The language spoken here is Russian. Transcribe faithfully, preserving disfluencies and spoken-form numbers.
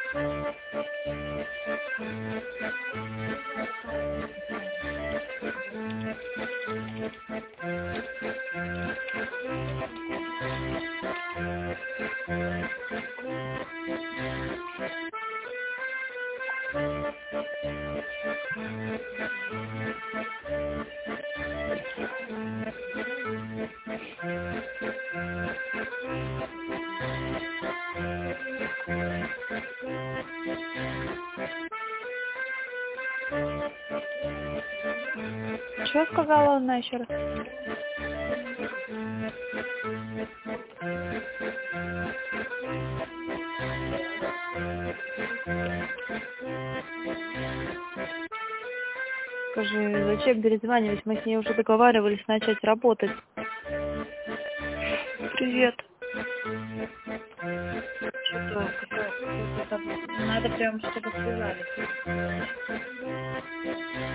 Что сказала она еще раз? Скажи, зачем перезванивать? Мы с ней уже договаривались начать работать. Привет. Что-то какая-то... Надо прям, чтобы сказали.